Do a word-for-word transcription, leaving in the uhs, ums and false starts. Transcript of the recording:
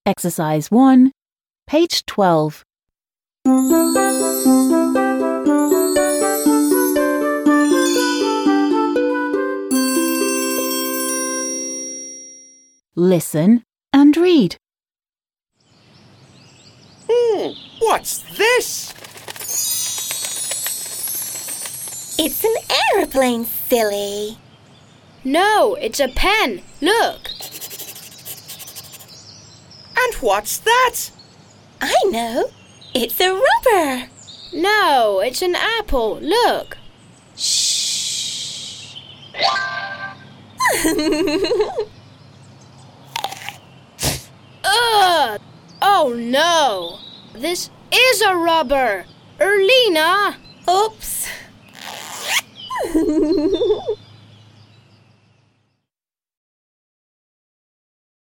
Exercise one, page twelve. Listen and read. Hmm, what's this? It's an aeroplane, silly. No, it's a pen. Look. And what's that? I know. It's a rubber. No, it's an apple. Look. Shh. Ugh! Oh no! This is a rubber! Erlina! Oops.